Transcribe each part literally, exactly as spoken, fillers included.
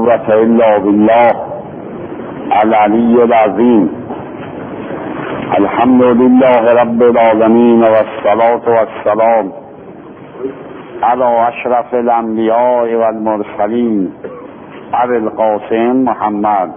قوة الا بالله العلی العظیم. الحمد لله رب العالمین والصلاة والسلام علی اشرف الانبیاء والمرسلین ابی القاسم محمد.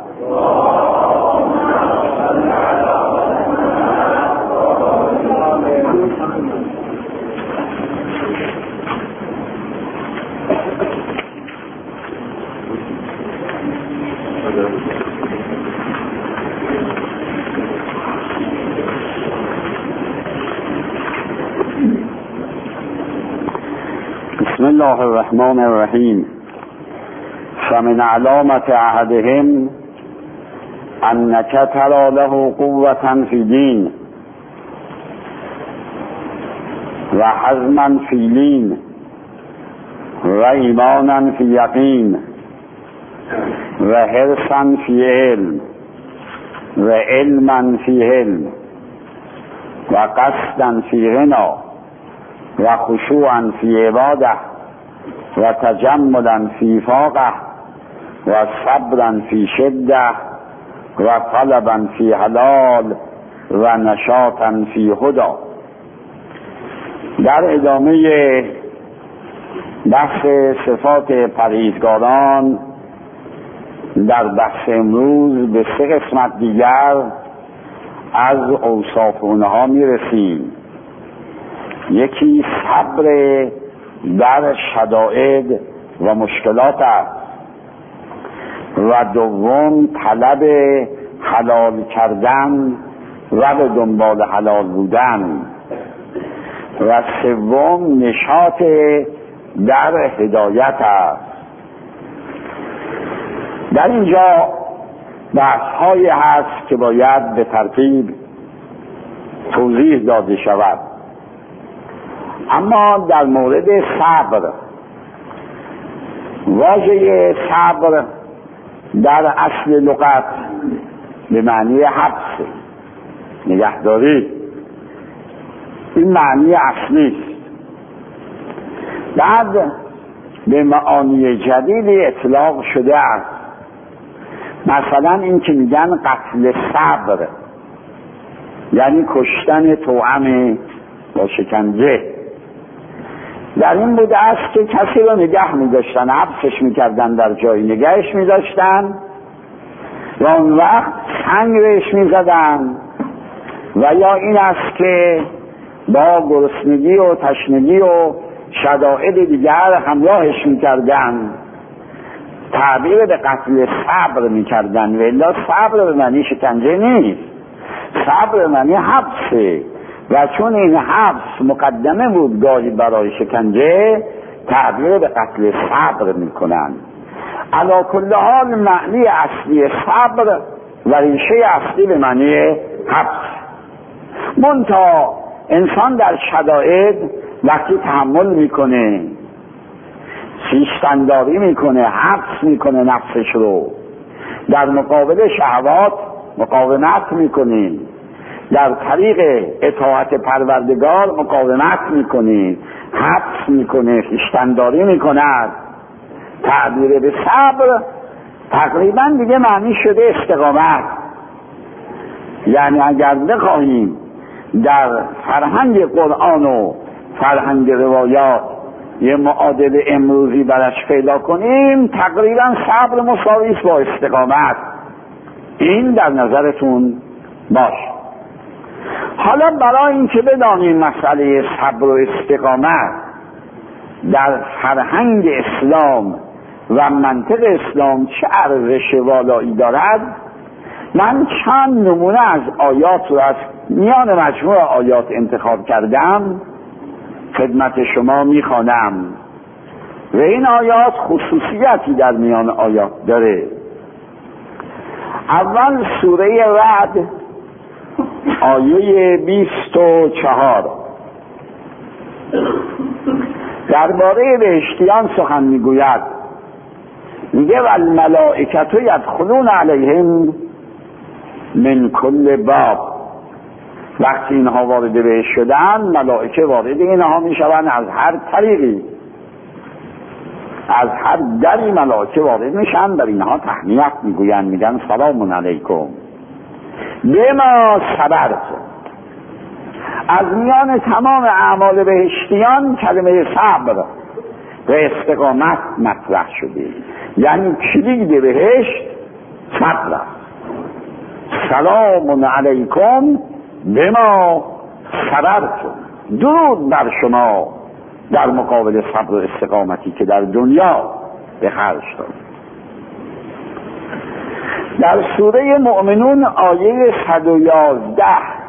بسم الله الرحمن الرحیم. فمن علامة عهدهم انک تری له قوة فی دین و حزما فی لین و ایمانا فی یقین و حرصا فی علم و علما فی علم و قصدا فی غنا و خشوعا فی عباده و تجملا فی فاقه و صبرا فی شده و طلبا فی حلال و نشاطا فی هدا. در ادامه بحث صفات پرهیزگاران در بحث امروز به سه قسمت دیگر از اوصاف اونها میرسیم. یکی صبر در شدائد و مشکلات است و دوم طلب حلال کردن و به دنبال حلال بودن و سوم نشاط در هدایت است. در اینجا بحث هایی هست که باید به ترتیب توضیح داده شود. اما در مورد صبر، واژه صبر در اصل لغت به معنی حبس، نگهداری، این معنی اصلی است. بعد به معانی جدیدی اطلاق شده است. مثلا این که میگن قتل صبر یعنی کشتن توأم با شکنجه. در این بوده است که کسی رو نگه می‌داشتن، حبسش می‌کردن، در جایی نگهش می‌داشتن و اون وقت سنگ بهش می‌زدن و یا این است که با گرسنگی و تشنگی و شدائد دیگر همراهش می‌کردن. تعبیر به قتل صبر می‌کردن. و الا صبر به معنی شکنجه نیست، صبر به معنی حبسه و چون این حبس مقدمه بود گاهی برای شکنجه، تعبیر به قتل صبر میکنن. علی کل حال معنی اصلی صبر و ریشه اصلی به معنی حبس. منتها انسان در شدائد وقتی تحمل میکنه، خویشتن‌داری میکنه، حبس میکنه نفسش رو، در مقابل شهوات مقاومت میکنه، در طریق اطاعت پروردگار مقاومت میکنه، حبس میکنه، خویشتن‌داری میکند، تعبیر به صبر تقریبا دیگه معنی شده استقامت. یعنی اگر بخواهیم در فرهنگ قرآن و فرهنگ روایات یه معادل امروزی برش پیدا کنیم، تقریبا صبر مساوی است با استقامت. این در نظرتون باش. حالا برای اینکه بدانیم مسئله صبر و استقامت در فرهنگ اسلام و منطق اسلام چه ارزش والایی دارد، من چند نمونه از آیات رو از میان مجموع آیات انتخاب کردم خدمت شما میخوانم و این آیات خصوصیتی در میان آیات داره. اول سوره رعد آیه بیست و چهار درباره بهشتیان سخن میگوید. میگه والملائکة یدخلون علیهم من کل باب. وقتی اینها وارد بهشت شدن، ملائکه وارد اینها میشوند از هر طریقی. از هر دری ملائکه وارد میشن، در اینها تهنیت میگوین، میگن سلام علیکم بما صبرتم. از میان تمام اعمال بهشتیان کلمه صبر و استقامت مطرح شده، یعنی کلید بهشت صبر است. سلام علیکم بما صبرتم، درود بر شما در مقابل صبر و استقامتی که در دنیا به خرج داد. در سوره مؤمنون آیه صد و یازده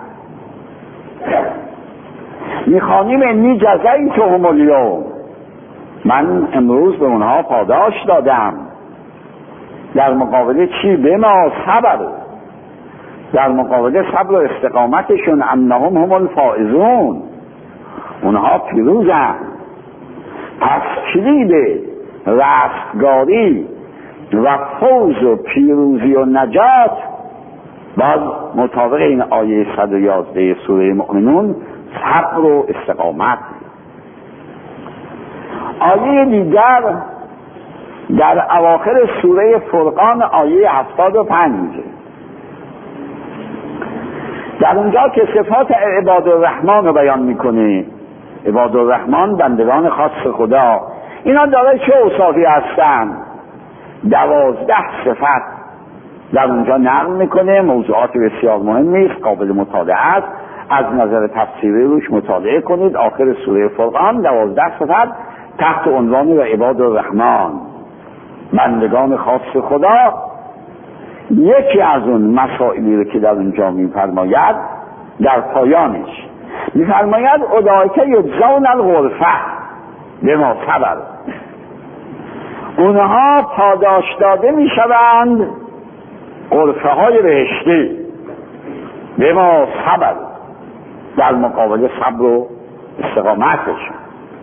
میخوانیم انی جزیتهم الیوم، من امروز به اونها پاداش دادم. در مقابل چی؟ بما صبر، در مقابل صبر و استقامتشون، انهم هم الفائزون، اونها پیروزن. پس کلید رستگاری و فوز و پیروزی و نجات باز مطابق این آیه صد و یازده سوره مؤمنون صبر و استقامت. آیه دیگر در اواخر سوره فرقان آیه هفتاد و پنج، در اونجا که صفات عباد الرحمن رو بیان میکنه. عباد الرحمن بندگان خاص خدا، اینا داره چه اوصافی هستن؟ دوازده صفت در اونجا نقل میکنه. موضوعات بسیار مهمی است، قابل مطالعه است، از نظر تفسیری روش مطالعه کنید. آخر سوره فرقان دوازده صفت تحت عنوان و عباد الرحمن، بندگان خاص خدا. یکی از اون مسائلی رو که در اونجا میفرماید، در پایانش میفرماید اولئک یجزون الغرفه بما صبروا، اونها پاداش داده میشوند غرفه های بهشتی بما صبروا، در مقابل صبر و استقامتشون.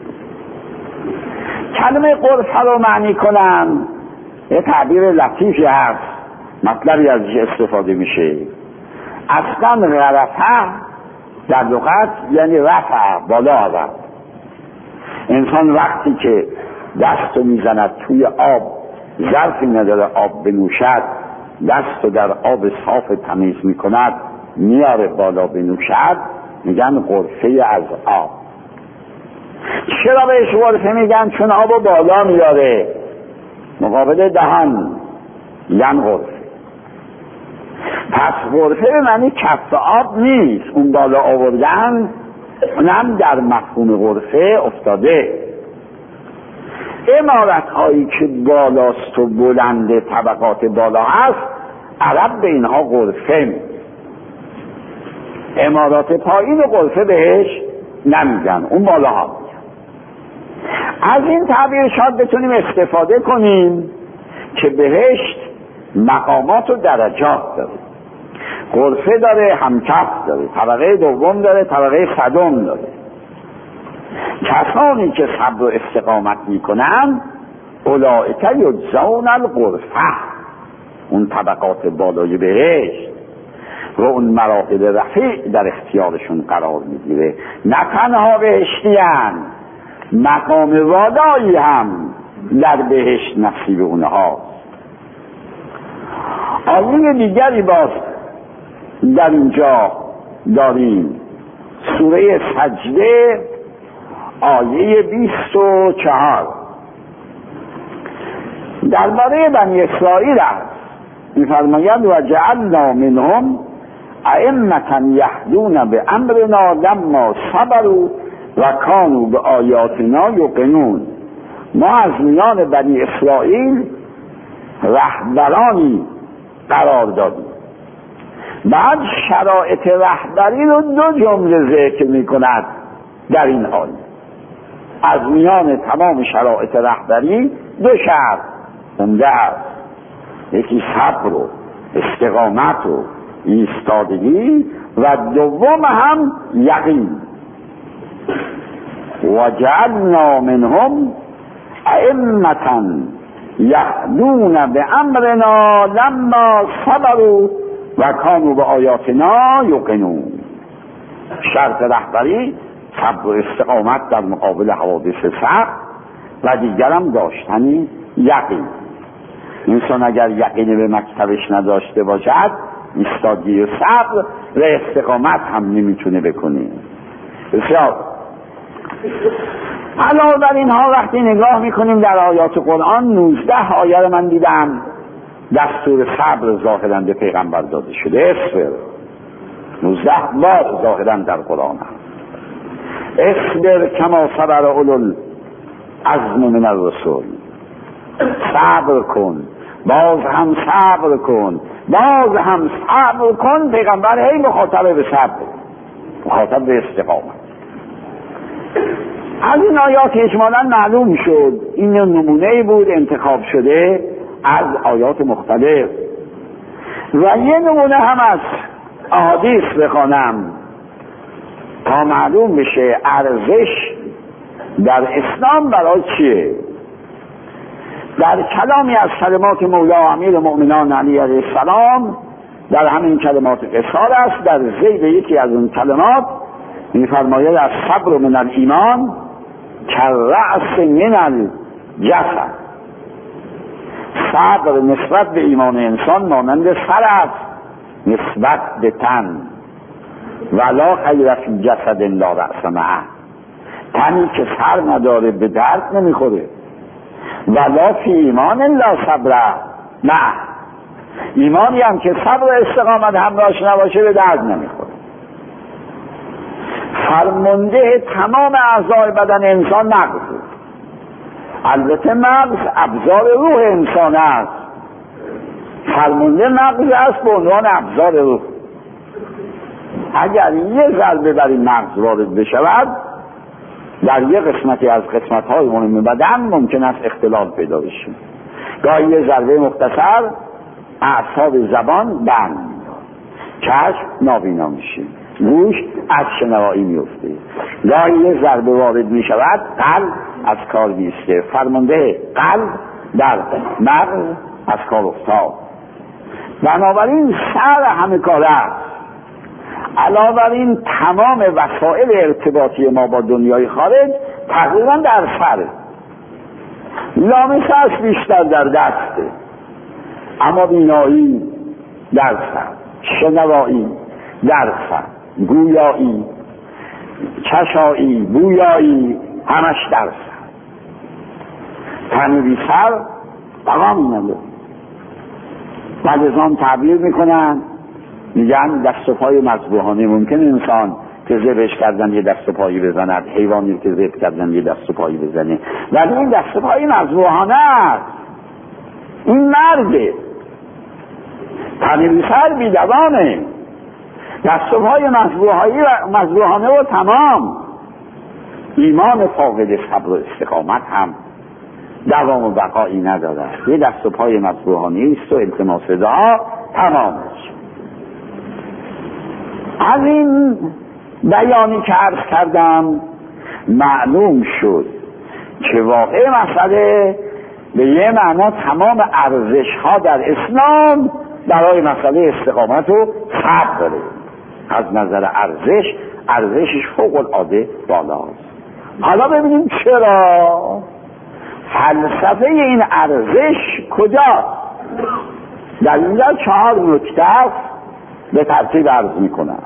کلمه غرفه رو معنی کنم، یه تعبیر لطیفی هست، مطلبی ازش استفاده میشه. اصلا غرفه در لغت یعنی رفع، بالا آورد. انسان وقتی که دست رو میزند توی آب، ظرفی نداره آب بنوشد، دست رو در آب صاف تمیز میکند، میاره بالا بنوشد، میگن غرفه از آب. چرا بهش غرفه میگن؟ چون آب رو بالا میاره مقابل دهان، یعنی غرفه. پس غرفه به معنی کف آب نیست، اون بالا آوردن اونم در مفهوم غرفه افتاده. عمارت هایی که بالاست و بلند، طبقات بالا هست، عرب به اینها غرفه می. عمارات پایین غرفه بهش نمیگن، اون بالا ها میگن. از این تعبیر شاید بتونیم استفاده کنیم که بهشت مقامات و درجات داره. غرفه داره، همکف داره، طبقه دوم داره، طبقه صدم داره. کسانی که صبر و استقامت میکنن اولئک یجزون الغرفه، اون طبقات بالای بهشت و اون مراحل رفیع در اختیارشون قرار میگیره. نه تنها بهشتیان، مقام والایی هم در بهشت نصیب اونهاست. آیه دیگری باز در اینجا داریم، سوره سجده آیه بیست و چهار، درباره بنی اسرائیل است. می‌فرماید و جعلنا منهم ائمة یهدون بامرنا لما صبروا و کانوا بآیاتنا یوقنون. ما از میان بنی اسرائیل رهبرانی قرار دادیم. بعد شرایط رهبری رو دو جمله ذکر می‌کند در این آیه. از میان تمام شرایط رهبری دو شرط عمده است، یکی صبر و استقامت و ایستادگی و دوم هم یقین. و جعلنا منهم ائمة یهدون بامرنا لما صبروا و کانوا بآیاتنا یوقنون. شرط رهبری صبر و استقامت در مقابل حوادث سخت و دیگرم داشتنی یقین. انسان اگر یقین به مکتبش نداشته باشد ایستادگی و صبر و استقامت هم نمیتونه بکنه. بسیار علاوه بر اینها وقتی نگاه میکنیم در آیات قرآن نوزده آیه رو من دیدم دستور صبر ظاهرا به پیغمبر داده شده. اصبر نوزده بار ظاهرا در قرآن هم. اصبر کما صبر اولو العزم من الرسل. صبر کن، باز هم صبر کن، باز هم صبر کن. پیغمبر هی مخاطب به صبر، مخاطب به استقامت. از این آیات اجمالا معلوم شد این نمونه بود انتخاب شده از آیات مختلف و یه نمونه هم از احادیث بخوانم تا معلوم بشه ارزش در اسلام برای چیه. در کلامی از کلمات مولا امیر المؤمنین علی علیه السلام در همین کلمات قصار است، در ذیل یکی از اون کلمات می‌فرماید از صبر من الایمان کرأس من الجسد. صبر نسبت به ایمان انسان مانند سر است نسبت به تن. ولا خیر فی جسد لا رأس معه. تنی که سر نداره به درد نمیخوره. ولا فی ایمان لا صبر معه. ایمانی هم که صبر و استقامت همراهش نباشه به درد نمیخوره. فرمانده تمام اعضای بدن انسان مغز. البته مغز ابزار روح انسان است. فرمانده مغز است به عنوان ابزار روح. اگر یه ضربه بر این مغز وارد بشود در یه قسمتی از قسمت‌های مهم بدن ممکن است اختلال پیدا بشه. گاهی یه ضربه مختصر اعصاب زبان بند، چشم نابینا میشه، گوش از شنوایی میفته. گاهی یه ضربه وارد میشود قلب از کار میسته. فرمانده قلب در مغز از کار افتاد. بنابراین سر همه کار است. علاوه بر این تمام وسایل ارتباطی ما با دنیای خارج تقریبا در سره. لامسه است بیشتر در دسته، اما بینایی در سر، شنوایی در سر، گویایی، چشایی، بویایی همش در سر. تن بی سر بقا نداره. بعضی‌ها تعبیر میکنن میگن دست و پای مذبوحانه. ممکن انسان که ذبحش کردن یه دست و پایی بزند، حیوانی که ذبح کردن یه دست و پایی بزنه، ولی این دست و پای مذبوحانه است. این مرده. تن بی سر بی دوامه. دست و پای مذبوحانه و تمام. ایمان فاقد صبر و استقامت هم دوام و بقایی نداره. یه دست و پای مذبوحانه است و التماس دعا تمامش. از این بیانی که عرض کردم معلوم شد که واقع مسئله به یه معنا تمام ارزش ها در اسلام برای مسئله استقامت و صبر داره. از نظر ارزش ارزشش فوق العاده بالاست. حالا ببینیم چرا. فلسفه این ارزش کجا؟ در اینجا چهار نکته به ترتیب عرض میکنم.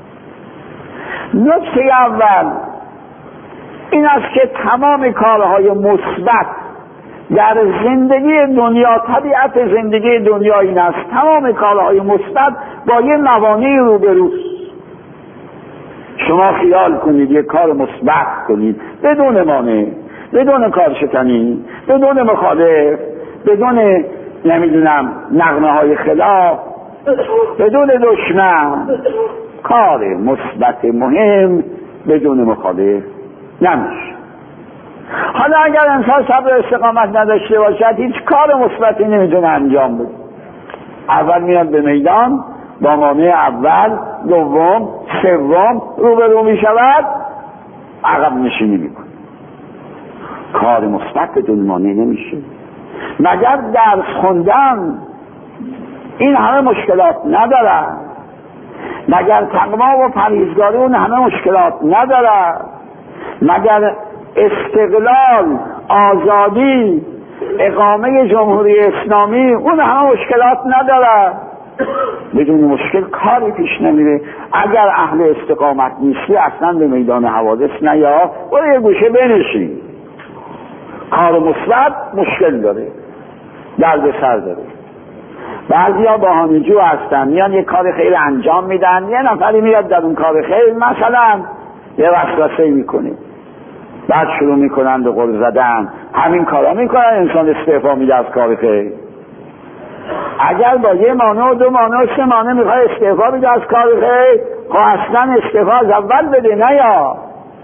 نکته اول این است که تمام کارهای مثبت در زندگی دنیا، طبیعت زندگی دنیا این است، تمام کارهای مثبت با یه موانعی روبروست. شما خیال کنید یک کار مثبت کنید بدون مانع، بدون کارشکنی، بدون مخالف، بدون نمیدونم نغمه های خلاف، بدون دشمن، کار مثبت مهم بدون مخالف نمیشه. حالا اگر انسان صبر استقامت نداشته باشد هیچ کار مثبتی نمیتونه انجام بده. اول میاد به میدان با مانع اول، دوم، سوم روبرو میشود، عقب نشینی میکنه. کار مثبت بدون مانع نمیشه. مگر درس خوندن این همه مشکلات نداره؟ مگر تقوا و پرهیزگاری اون همه مشکلات نداره؟ مگر استقلال آزادی، اقامه جمهوری اسلامی، اون همه مشکلات نداره، بدون مشکل کاری پیش نمیره. اگر اهل استقامت نیستی اصلا به میدان حوادث نیا، برو یه گوشه بنشین. کار مثبت مشکل داره، درد سر داره. بعضیا بهانه‌جو هستن، میان یه کار خیر انجام میدن، یه نفری میاد در اون کار خیر مثلا یه وسوسه میکنه، بعد شروع میکنن به غر زدن، همین کارا میکنن، انسان استعفا میده از کار خیر. اگر با یه مانع و دو مانع و سه مانع میخوای استعفا میده از کار خیر، خب اصلا استعفا از اول بده، نه یا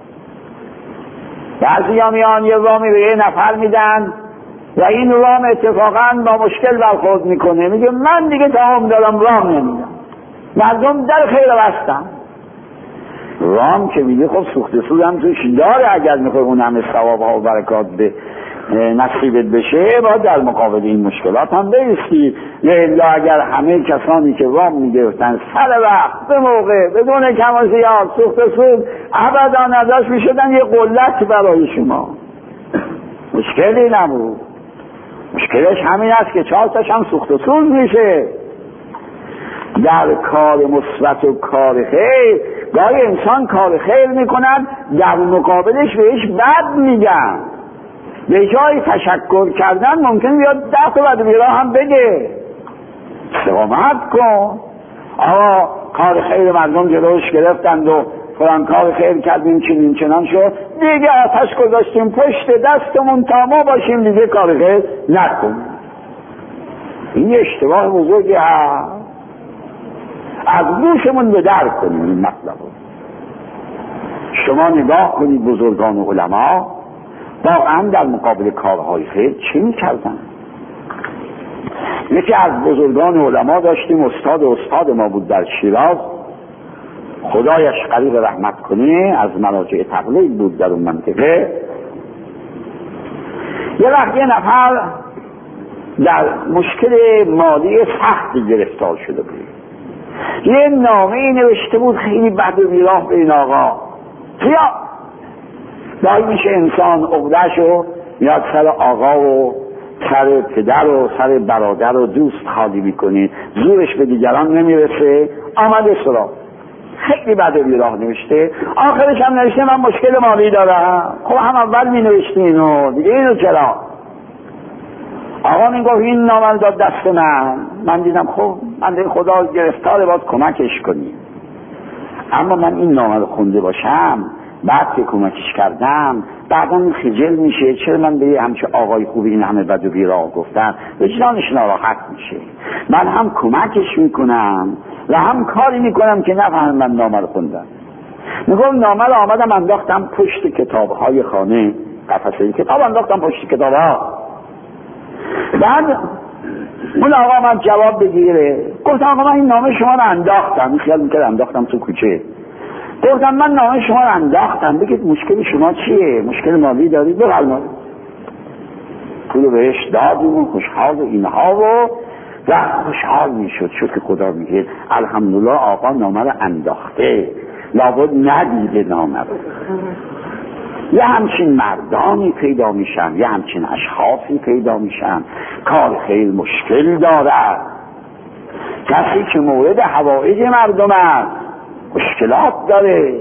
بعضیا میان یه وامی به یه نفر میدن و این وام اتفاقا با مشکل برخورد میکنه، میگه من دیگه تمام دارم وام نمیدم، مردم در خیر بستم. وام که میگه خب سوخت سود هم توش داره، اگر میخوای اون همه ثواب ها و برکات به نصیبت بشه باید در مقابل این مشکلات هم بایستی. الا اگر همه کسانی که وام میگرفتن سر وقت به موقع بدون کم و زیاد سوخت سود ابدا نداشت میشدن یه قلت برای شما، مشکلی نبود. مشکلش همین است که چهار تاش هم سوخت سود میشه. در کار مثبت و کار خیر گاهی انسان کار خیر میکند، در مقابلش بهش بد میگن، به جای تشکر کردن ممکن بیاد ده تا بد بیرا هم بگه. استقامت کن. آقا کار خیر مردم جلوش گرفتند و فلان کار خیر کردیم چنین چنان شد، دیگه آتش گذاشتیم پشت دستمون تا ما باشیم دیگه کار خیر نکن. این اشتباه بزرگی هست، از گوشمون به در کنیم این مطلب. شما نگاه کنید بزرگان و علما واقعا در مقابل کارهای خیر چی میکردن؟ یکی از بزرگان علما داشتیم، استاد استاد ما بود در شیراز، خدایش قریب رحمت کنه، از مراجع تقلید بود در اون منطقه. یه وقت یه نفر در مشکل مالی سختی گرفتار شده بود، یه نامه نوشته بود خیلی بد و بیراه به این آقا. خیا باید میشه انسان عقده‌شو میاد سر آقا و سر پدر و سر برادر و دوست خالی میکنه، زورش به دیگران نمیرسه، آمده سراغ. خیلی بد و بیراه نوشته، آخرش هم نوشته من مشکل مالی دارم. خب هم اول می نوشته اینو دیگه، اینو چرا؟ آقا می گفت این نامه داد دست من، من دیدم خب من دیگه خدا گرفتاره باید کمکش کنیم، اما من این نامه رو خونده باشم بعد که کمکش کردم بعدا خجل میشه، چرا من به همچه آقای خوبی این همه بد و بیراه گفتم، وجدانش ناراحت میشه. من هم کمکش میکنم و هم کاری میکنم که نفهم من نامه رو خوندم. میگم نامه رو آمدم انداختم پشت کتابهای خانه، قفسه کتاب انداختم پشت کتابها. بعد اون آقا من جواب بگیره، گفتم آقا من این نامه شما رو انداختم، خیال میکرد انداختم تو کوچه. گفتم من نامه شما رو انداختم، بگید مشکل شما چیه؟ مشکل مالی دارید؟ بفرمایید. پول بهش دادیم و خوشحال و اینها و و خوشحال میشد. شد که خدا میگه الحمدلله آقا نامه رو انداخته، لابد ندیده نامه رو. یه همچین مردانی پیدا میشن، یه همچین اشخاصی پیدا میشن. کار خیلی مشکل دارد، کسی که مورد حوائج مردم است، مشکلات داره.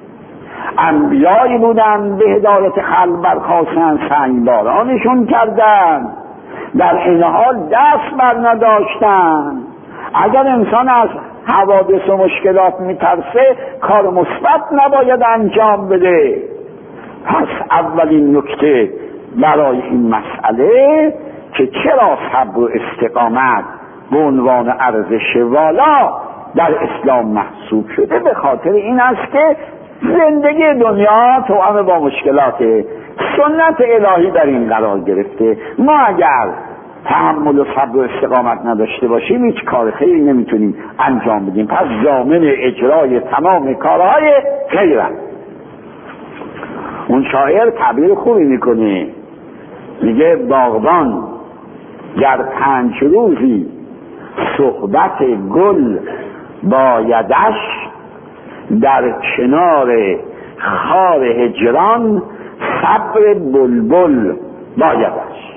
انبیایی بودن به هدایت خلق برخاستن، سنگ بارانشون کردن، در این حال دست بر نداشتن. اگر انسان از حوادث و مشکلات میترسه کار مثبت نباید انجام بده. پس اولین نکته برای این مسئله که چرا صبر و استقامت به عنوان ارزش والا در اسلام محسوب شده، به خاطر این است که زندگی دنیا توأم با مشکلات، سنت الهی در این قرار گرفته. ما اگر تحمل و صبر و استقامت نداشته باشیم هیچ کار خیری نمیتونیم انجام بدیم. پس ضامن اجرای تمام کارهای خیر. اون شاعر تعبیر خوبی میکنه، میگه باغبان گر پنج روزی صحبت گل بایدش، در کنار خار هجران صبر بلبل بایدش.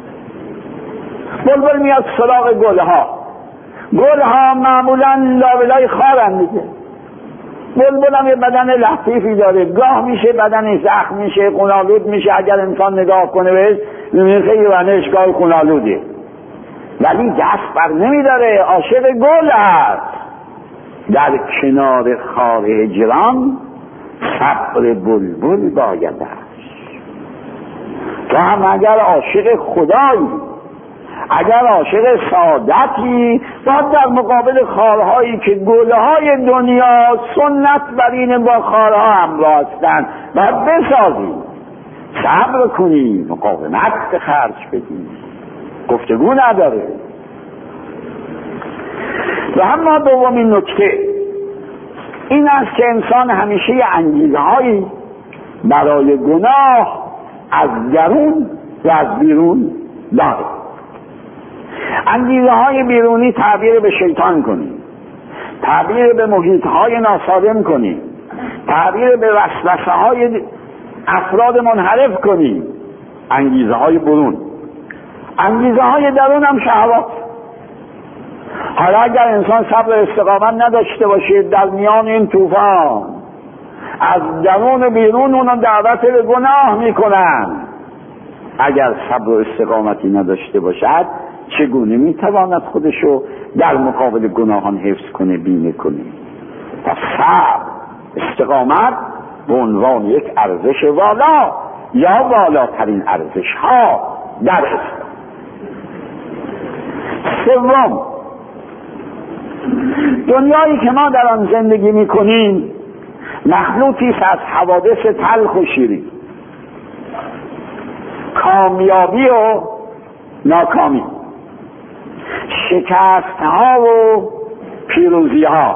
بلبل میاد سراغ گلها، گلها معمولا لابلای خارن دیگه. بلبل هم یه بدن لطیفی داره، گاه میشه بدنش زخم میشه، خونالود میشه، اگر انسان نگاه کنه بهش میبینه خیلی بدنش گاه خونالوده، ولی دست بر نمیداره، عاشق گل هست. در کنار خار هجران صبر بلبل باید است. تو هم اگر عاشق خدایی، اگر عاشق سعادتی، باید در مقابل خارهایی که گلهای دنیا سنت بر این با خارها همراه هستند باید بسازی، صبر کنی، مقاومت به خرج بدی، گفتگو نداره. و اما دومین نکته این است که انسان همیشه انگیزه‌هایی برای گناه از درون و از بیرون داره. انگیزه های بیرونی تعبیر به شیطان کنی، تعبیر به محیط های ناسالم کنی، تعبیر به وسوسه های افراد منحرف کنی. انگیزه های برون، انگیزه های درون هم شهوات. حالا اگر انسان صبر استقامت نداشته باشه در میان این طوفان، از درون و بیرون اونو دعوت به گناه میکنن. اگر صبر و استقامتی نداشته باشد چگونه میتواند خودشو در مقابل گناهان حفظ کنه، بیمه کنه؟ پس صبر، استقامت به عنوان یک ارزش والا یا والاترین ارزش ها در اسلام. سوم، دنیایی که ما در آن زندگی میکنیم مخلوطی است از حوادث تلخ و شیرین، کامیابی و ناکامی، شکست ها و پیروزی ها،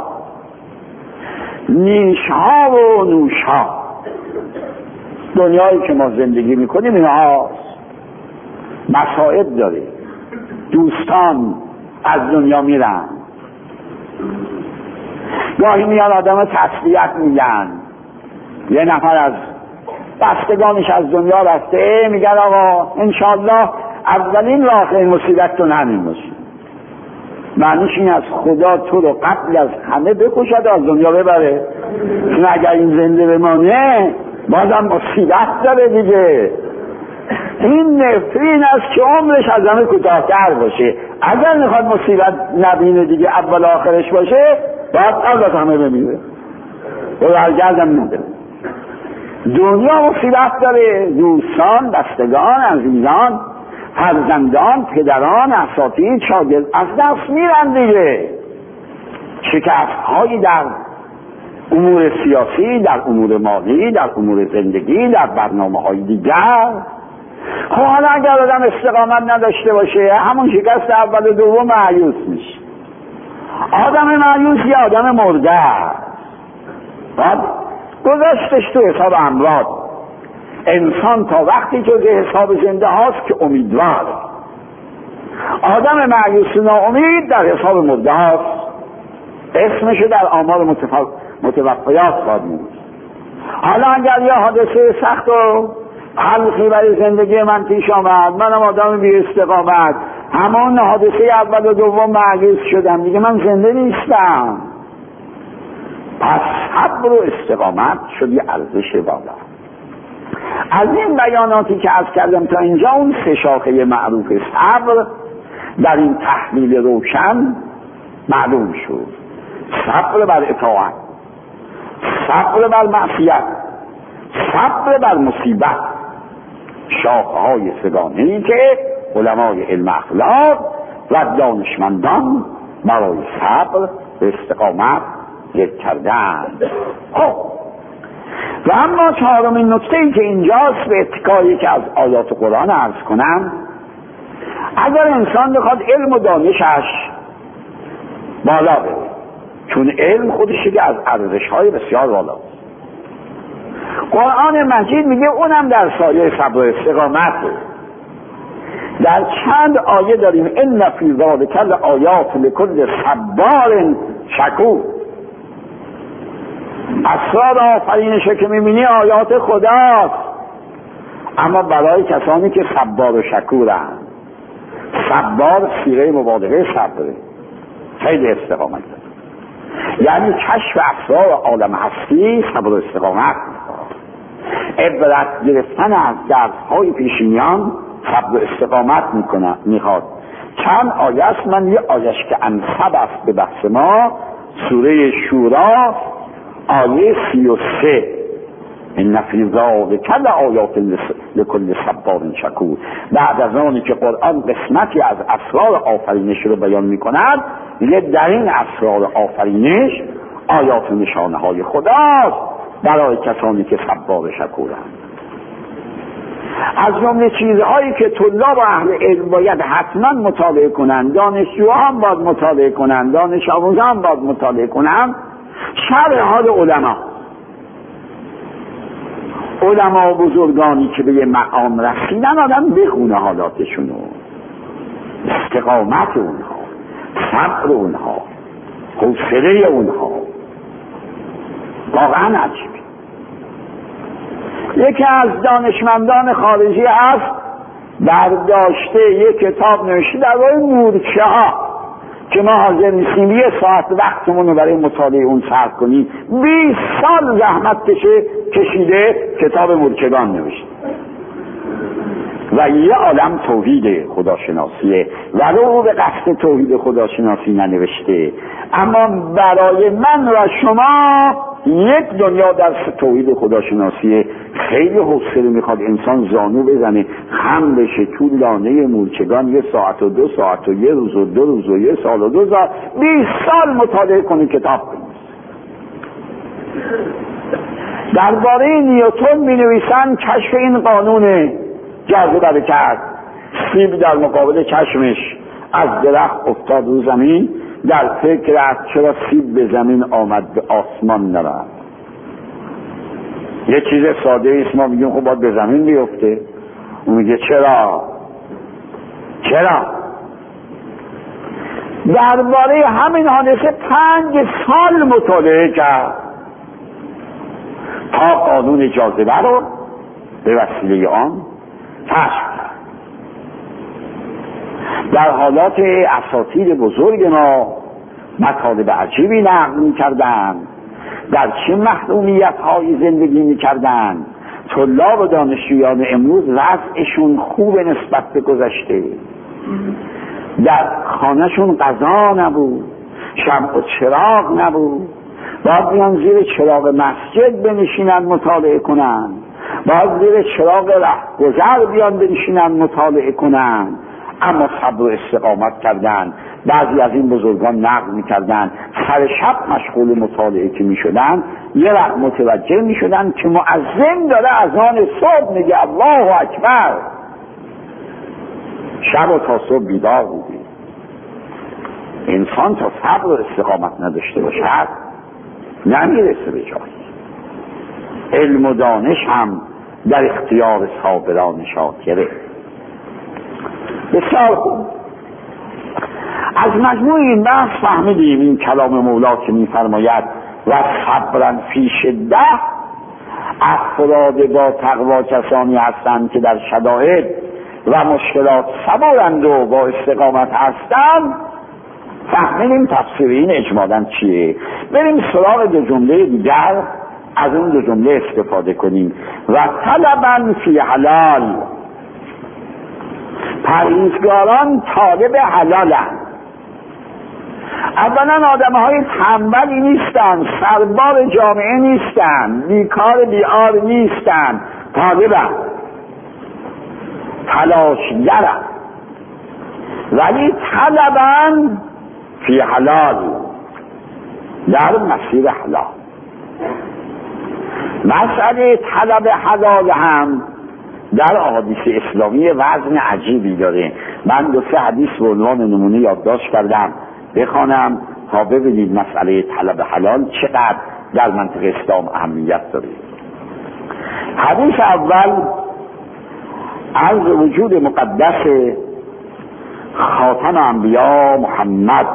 نیش ها و نوش ها. دنیایی که ما زندگی میکنیم این هاست. مسائب داره، دوستان از دنیا میرن، گاهی میان آدم تسلیت میگن، یه نفر از بستگانش از دنیا رفته، میگن آقا انشالله اولین و آخرین مصیبتتون همین باشه. معنیش این از خدا تو رو قبل از همه بکشد از دنیا ببره، چون اگر این زنده بمانه بازم مصیبت داره دیگه. این نفرین است که عمرش از همه کوتاه‌تر باشه. اگر میخواد مصیبت نبینه دیگه اول آخرش باشه باید قبل از همه بمیره و برگردم نداره. دنیا مصیبت داره، دوستان، بستگان، عزیزان، فرزندان، پدران، اساتید، شاگرد از دست میرن دیگه. شکست هایی در امور سیاسی، در امور مالی، در امور زندگی، در برنامه های دیگر. خب حالا اگر آدم استقامت نداشته باشه همون شکست اول و دوم مایوس میشه. آدم مایوس یا آدم مرده است، بعد گذاشتش تو حساب امراض. انسان تا وقتی جز حساب زنده هاست که امیدوار. آدم مایوس ناامید در حساب مرده هاست، اسمشو در آمار متوفیات باید می‌نویسه. حالا اگر یه حادثه سخت و تلخی برای زندگی من پیش آمد، منم آدم بی استقامت، همون حادثه اول و دوم مایوس شدم دیگه، من زنده نیستم. پس صبر و استقامت شد یه ارزش بالا. از این بیاناتی که عرض کردم تا اینجا اون سه شاخه معروف صبر در این تحلیل روشن معلوم شد. صبر بر اطاعت، صبر بر معصیت، صبر بر مصیبت، شاخه های سگانه‌ای که علمای علم اخلاق و دانشمندان برای صبر و استقامت ذکر کردند. خب و اما چهارمین نکته‌ای که اینجاست به اتکایی که از آیات قرآن عرض کنم، اگر انسان بخواد علم و دانشش بالا بره، چون علم خودش که از ارزش‌های بسیار بالاست. قرآن مجید میگه اونم در سایه صبر و استقامت. در چند آیه داریم ان فی ذلک الآیات لکل صبار شکور. اسرار آفرینش که میبینی آیات خداست. اما برای کسانی که صبار و شکورند، صبار صیغه مبالغه صبره، خیلی استقامت داره، یعنی کشف اسرار عالم هستی صبر و استقامت میخواد. عبرت گرفتن از درس‌های پیشینیان صبر و استقامت میکنه میخواد. چند آیه است، من یه آیهش که انسب است به بحث ما، سوره شورا آیه سی و سه، این فی ذلک لآیات لکل صبار شکور. بعد از آنی که قرآن قسمتی از اسرار آفرینش رو بیان میکند، میگه در این اسرار آفرینش آیات و نشانه های خداست برای کسانی که صبار شکورند. از جمله چیزهایی که طلاب و اهل علم باید حتما مطالعه کنند، دانشجوها هم باید مطالعه کنند، دانش آموزان هم باید مطالعه کنند، شرح حال علما. علما بزرگانی که به یه مقام رسیدن، آدم بخونه حالاتشونو، استقامت اونها، صبر اونها، حوصله اونها، واقعا عجیبه. یکی از دانشمندان خارجی هست، برداشته یک کتاب نوشته درباره مورچه ها که ما حاضر نیستیم یه ساعت وقتمون رو برای مطالعه اون صرف کنیم. بیست سال زحمت کشه کشیده کتاب مورچگان نوشته و یه عالم توحید خداشناسیه، ولو به قصد توحید خداشناسی ننوشته، اما برای من و شما یک دنیا در توحید خداشناسیه. خیلی حوصله میخواد انسان زانو بزنه خم بشه تو لانه مورچگان یه ساعت و دو ساعت و یه روز و دو روز و یه سال و دو سال بیست سال مطالعه کنه کتاب کنه. درباره نیوتن می نویسن کشف این قانون جاذبه کرد، سیب در مقابل چشمش از درخت افتاد رو زمین، در فکر از چرا سیب به زمین آمد به آسمان نرفت. یه چیز ساده است، ما میگیم خب باید به زمین بیفته، اون میگه چرا چرا درباره همین حادثه پنج سال مطالعه کرد تا قانون جاذبه رو به وسیله آن کشف کرد. در حالات اساطیر بزرگ ما مطالب عجیبی نقل می‌کردند، در چه محرومیت های زندگی می‌کردند. طلاب و دانشجویان امروز وضعشون خوب نسبت به گذشته، در خانهشون غذا نبود، شمع و چراغ نبود، باید بیان زیر چراغ مسجد بنشینن مطالعه کنن، باید زیر چراغ رهگذر بیان بنشینن مطالعه کنن، اما صبر و استقامت کردن. بعضی از این بزرگان نقل میکردن سر شب مشغول مطالعه که میشدن، یه وقت متوجه میشدن که مؤذن داره اذان صبح میگه الله اکبر، شب و تا صبح بیدار بودی. انسان تا صبر و استقامت نداشته باشد نمیرسه به جایی. علم و دانش هم در اختیار صابران شاکره. بسیار خوب، از مجموع این بحث فهمیدیم این کلام مولا که میفرماید و صبرا فی شده، افراد با تقوا کسانی هستند که در شدائد و مشکلات صبورند و با استقامت هستند. فهمیدیم تفسیر این اجمالاً چیه. بریم سراغ دو جمله دیگر، از اون دو جمله استفاده کنیم. و طلباً فی حلال، پرهیزگاران طالب حلالند. اولا آدم های تنبلی نیستن، سربار جامعه نیستن، بیکار بیار نیستن، طالبن، تلاشگرن، ولی طلبن فی حلال، در مسیر حلال. مسئله طلب حلال هم در احادیث اسلامی وزن عجیبی داره. من دو سه حدیث به عنوان نمونه یادداشت کردم، بخوانم تا ببینید مسئله طلب حلال چقدر در منطق اسلام اهمیت داره. حدیث اول از وجود مقدس خاتم انبیا محمد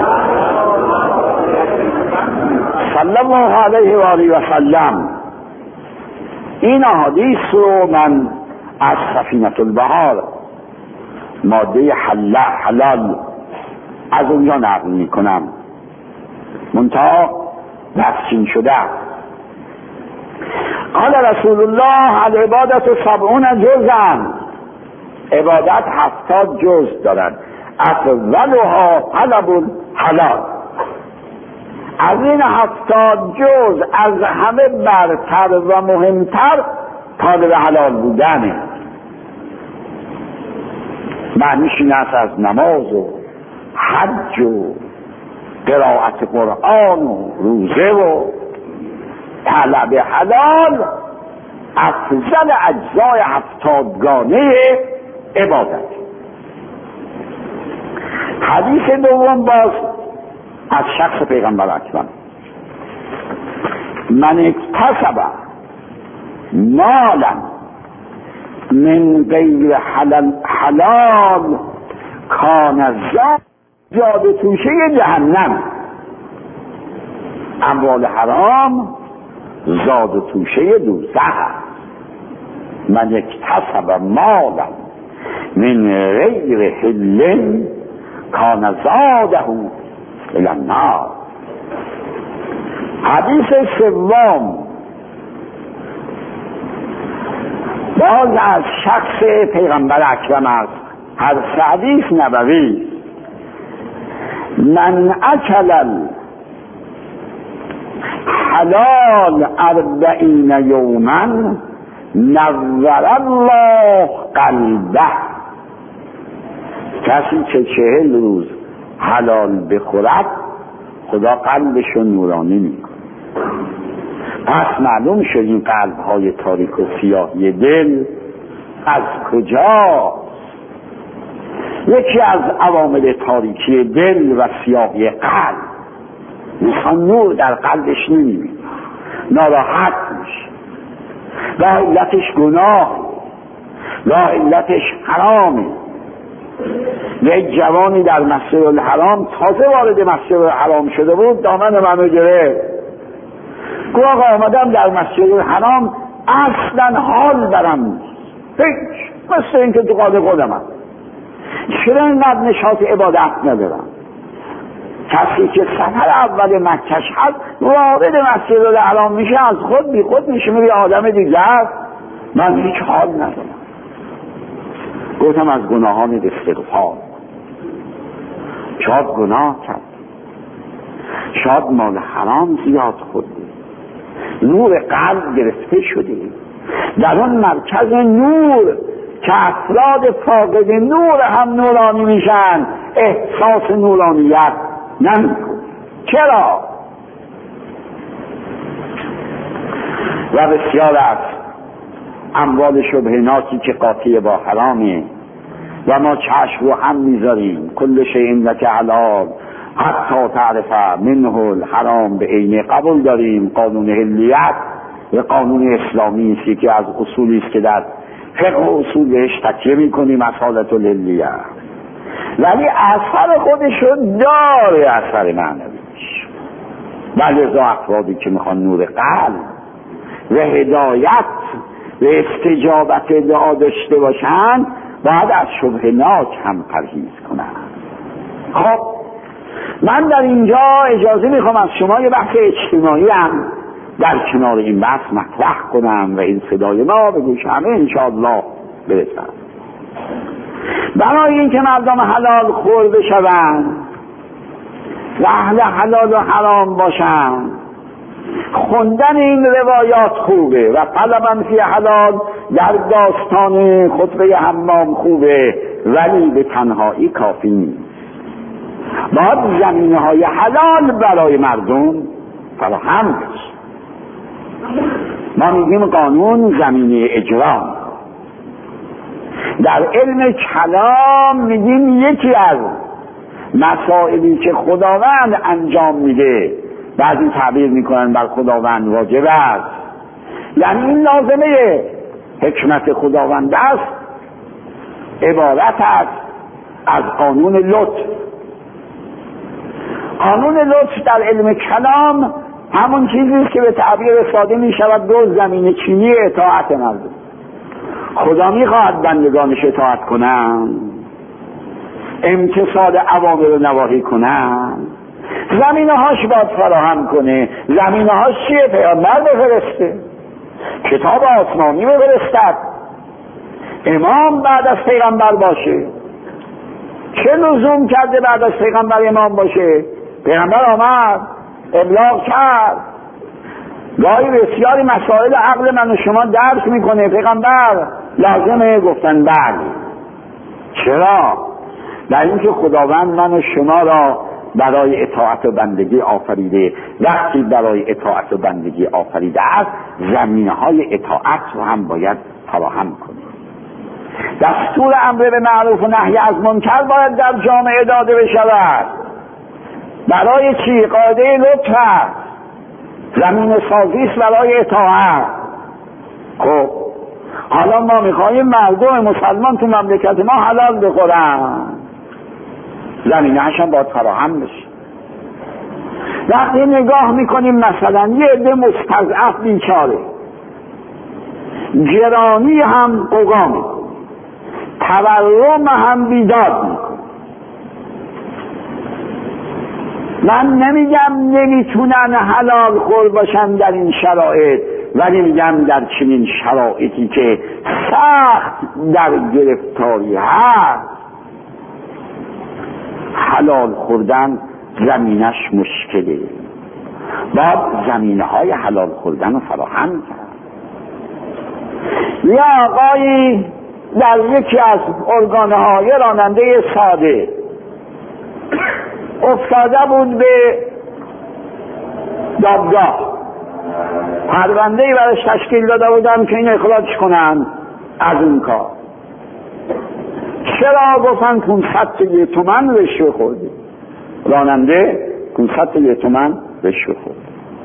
صلی الله علیه و آله و سلم این احادیث رو من از سفینة البحار ماده حلال حلال از اونجا نقل میکنم، منتها تفصیل شده. قال رسول الله العبادت سبعون جزءا، عبادت هفتاد جز دارد، افضلها طلب الحلال، از این هفتاد جز از همه برتر و مهمتر طالب حلال بودنه. معنیش این است از نماز و حج و قرائت قرآن و روزه و طلب حلال افضل اجزای هفتادگانه عبادت. حدیث دوم باز از شخص پیغمبر اکرم، من اکتسب مالا من غیر حلال حلال کان زاد توشه جهنم. اموال حرام زاد توشه دوزخ. من اکتسب مالا من غیر حل کان زاده الی النار. حدیث سوم باز از شخص پیغمبر اکرم است، هر حدیث نبوی. من اکل حلال اربعین یوما نور الله قلبه. کسی که چهل روز حلال بخورد خدا قلبش رو نورانی میکنه. پس معلوم شد این قلب های تاریک و سیاهی دل از کجا؟ یکی از عوامل تاریکی دل و سیاهی قلب، انسان نور در قلبش نمیبینه، ناراحت میشه، و علتش گناه و علتش حرامه. یک جوانی در مسجد الحرام تازه وارد مسجد الحرام شده بود، دامن منو گرفت، گفت آقا آمدم در مسجد الحرام اصلا حال برم هیچ، مثل اینکه تو قاده خودمم، چرا اینقدر نشاط عبادت ندارم؟ کسی که سفر اول مکهش هست وارد مسجد الحرام میشه از خود بی خود میشه میگه آدم دیگر، من هیچ حال ندارم. گفتم از گناهان استغفار، شاید گناه کرد، شاید مال حرام زیاد خورده، نور قلب گرفته شده، در اون مرکز نور که افراد فاقد نور هم نورانی میشن احساس نورانیت نمیکنه. چرا؟ و بسیار از اموال شبهناکی که قاطی با حرامه و ما چشم رو هم میذاریم، کل شیء لک حلال حتی تعرف منه الحرام به عینه قبول داریم. قانون حلیت و قانون اسلامی است که از اصولی است که در فقه و اصول بهش تکیه میکنیم، اصالت الحلیت، ولی اثر خودشو داره، اثر معنویش. ولی از افرادی که میخوان نور قلب و هدایت و استجابت دعا داشته باشن باید از شبهناک هم پرهیز کنن. خب من در اینجا اجازه میخوام از شما یه بحث اجتماعی هم در کنار این بحث مطرح کنم و این صدای ما به گوش همه انشاءالله برسد. برای اینکه مردم حلال خور بشوند و اهل حلال و حرام باشند، خوندن این روایات خوبه و طلباً فی حلال در داستان خطبه حمام خوبه، ولی به تنهایی کافی نیست. باید زمینه های حلال برای مردم فراهم بشه. ما میگیم قانون زمینه اجرام. در علم کلام میگیم یکی از مسائلی که خداوند انجام میده بعضی تعبیر میکنن بر خداوند واجب است، یعنی این لازمه حکمت خداوند است، عبارت است از قانون لطف. قانون لطف در علم کلام همون چیزیست که به تعبیر ساده می شود دو زمین چینی اطاعت مردم. خدا می خواهد بندگانش اطاعت کنند، امتصال اوامر و نواهی کنند، زمینه هاش باید فراهم کنه. زمینه هاش چیه؟ پیامبر بفرسته، کتاب آسمانی بفرستد، امام بعد از پیغمبر باشه. چه لزوم کرده بعد از پیغمبر امام باشه؟ پیغمبر آمد ابلاغ کرد، گاهی بسیاری مسائل عقل من و شما درک میکنه، پیغمبر لازمه گفتن بله. چرا؟ در اینکه خداوند من و شما را برای اطاعت و بندگی آفریده. وقتی برای اطاعت و بندگی آفریده است، زمینه های اطاعت رو هم باید فراهم کنه. دستور امر به معروف و نهی از منکر باید در جامعه داده بشود. برای چی؟ قاعده لطف است، زمین سازی است برای اطاعت. خب حالا ما میخواییم مردم مسلمان تو مملکت ما حلال بخورن، زمینه هاشم باید فراهم بشه. وقتی نگاه میکنیم مثلا یه عده مستضعف بیچاره، گرانی هم قوقا میکنه، تورم هم بیداد میکنه. من نمیگم نمیتونن حلال خور باشن در این شرایط، ولی میگم در چنین شرایطی که سخت در گرفتاری هست، حلال خوردن زمینش مشکله. باید زمینه های حلال خوردن رو فراهم کرد. یه آقایی در یکی از ارگانهای راننده ساده افتاده بود به دادگاه، پرونده‌ای برش تشکیل داده بودن که این اخراجش کنن از اون کار. چرا؟ گفتن پانصد تا یه تومن رشوه خورده. راننده پانصد تا یه تومن رشوه خورده.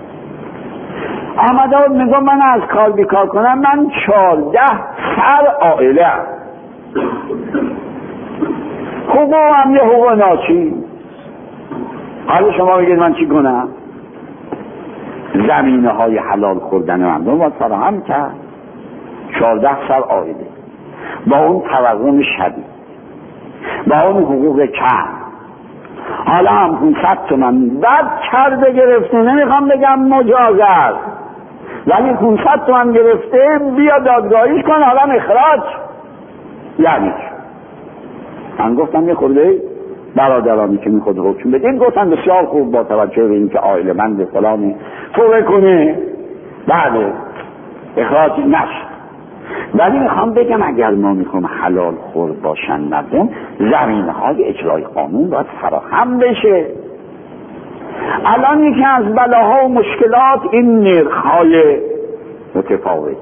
آمده بود میگم من از کار بیکار کنم، من چهارده سر عائله هم، حقوق هم یه حقوق ناچیز. حالا شما بگید من چی کنم؟ زمینه های حلال خوردن من رو باید فراهم کرد. چهارده سر عائله با اون تورم شدید، با اون حقوق کم، حالا هم پانصد تومن بعد کرده گرفته. نمیخوام بگم مجاز است، ولی پانصد تومن گرفته، بیا دادگاهیش کن، حالا اخراج. یعنی من گفتم یه خورده برادرانی که میخواد حکم بدین گفتن بسیار خوب، با توجه به اینکه عائله مند فلانی توبه کنه، بله اخراج نشد. ولی میخوام بگم اگر ما میخوام حلال خور باشن مردم، زمینه های اجرای قانون باید فراهم بشه. الان یکی از بلاها و مشکلات این نرخ‌های متفاوت،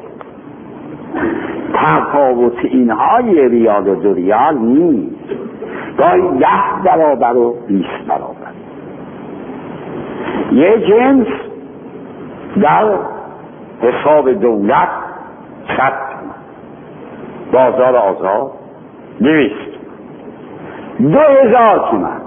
تفاوت اینهای ریال و دو ریال نیست، گاهی ده برابر و بیست برابر. یه جنس در حساب دولت صد، بازار آزاد دویست، دو هزار تومن.